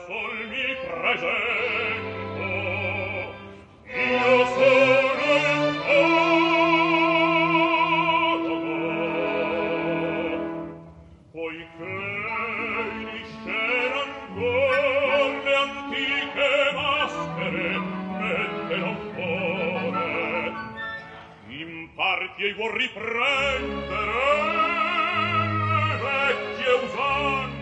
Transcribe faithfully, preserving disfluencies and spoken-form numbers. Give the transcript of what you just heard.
sol mi presento, io sono il prologo, poiché in scena ancor le antiche maschere mette non pone, in parti ei vuol riprendere le vecchie usanze